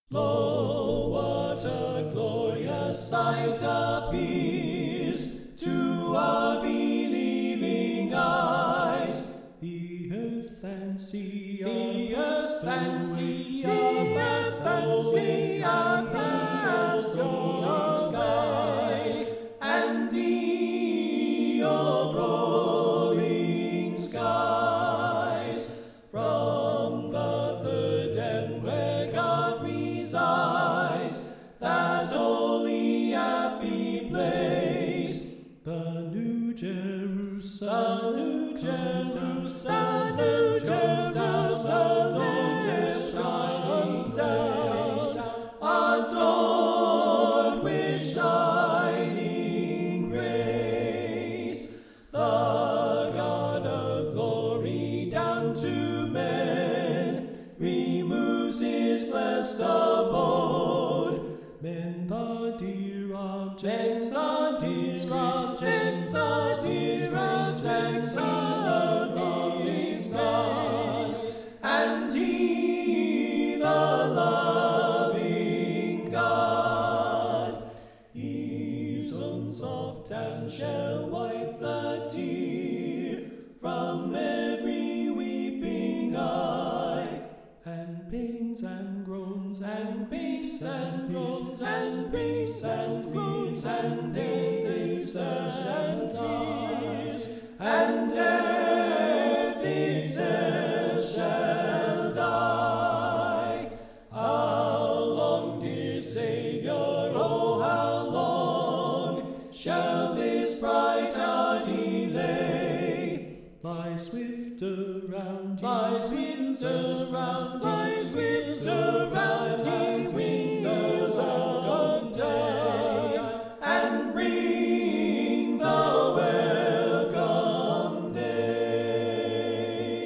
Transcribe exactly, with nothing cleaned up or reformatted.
Lo, what a glorious sight appears to our believing eyes! The earth and sea, the earth and sea, the earth and sea, and the skies, and the old rolling skies, from the third and where God resides, that holy happy place, the New Jerusalem, the New Jerusalem, the New Jerusalem, that shines down, adorned with shining grace, the God of glory down to men removes his blessed abode. Men the dear objects, the dear objects, the dear objects of his grace, and he the loving God. His own soft hand shall wipe the tear from every weeping eye, and pains and groans and griefs and groans and griefs and groans and death and fears, and death itself shall die. How long, dear Saviour, oh how long shall this bright hour delay? Lie swift around you, lie swift around, lie swift around.